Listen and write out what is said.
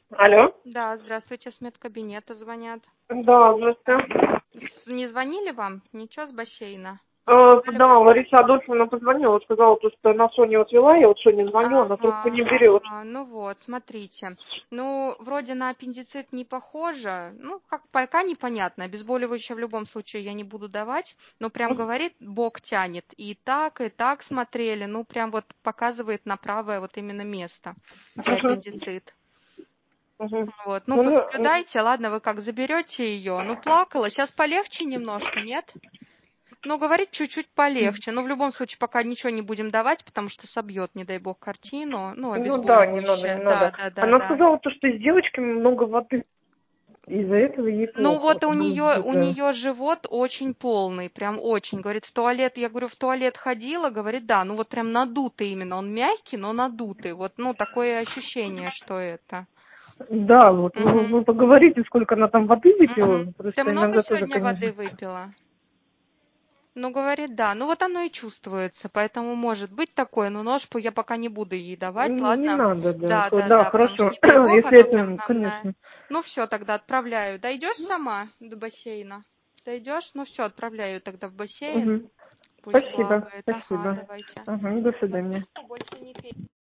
Алло. Да, здравствуйте, с медкабинета звонят. Да, здравствуйте. Не звонили вам? Ничего с бассейна? Не сказали Да, вроде? Лариса Адольфовна позвонила, сказала, то, что на Соню отвела, я вот сегодня звоню, она трубку Ага, не берет. ага, ну вот, смотрите. Ну, вроде на аппендицит не похоже. Ну, как пока непонятно. Обезболивающее в любом случае я не буду давать. Но прям говорит, бок тянет. И так смотрели. Ну, прям вот показывает на правое вот именно место, где Мгм, аппендицит. мгм. Вот, ну, Ну, понаблюдайте, ладно, вы как заберете ее. Ну, плакала, сейчас полегче немножко, нет? Ну, говорит, чуть-чуть полегче. Но в любом случае пока ничего не будем давать, потому что собьет, не дай бог, картину. Ну, ну да, не надо, обезболивающее. не надо. Да, да, да, Она да. сказала, то, что с девочками много воды, из-за этого ей Ну, плохо. вот у Ну, нее, у это... нее живот очень полный, прям очень. Говорит, в туалет, я говорю, в туалет ходила, говорит, да, ну вот прям надутый именно. Он мягкий, но надутый. Вот, ну, такое ощущение, что это. Да, вот Угу, вы поговорите, сколько она там воды угу. выпила, Ты просто много иногда тоже, сегодня воды конечно. выпила? Ну, говорит, да. Ну, вот оно и чувствуется, поэтому может быть такое, но ножку я пока не буду ей давать, Не ладно? надо, да. Да, да, Да, да, потому что, хорошо. не дай бог, Если оно прям это, на... конечно. Ну, все, тогда отправляю. Дойдешь сама до бассейна? Дойдешь? Ну, все, отправляю тогда в бассейн. Мгм. Пусть Спасибо, плавает. Ага, спасибо. давайте. Ага, до свидания. Водичку больше не пей.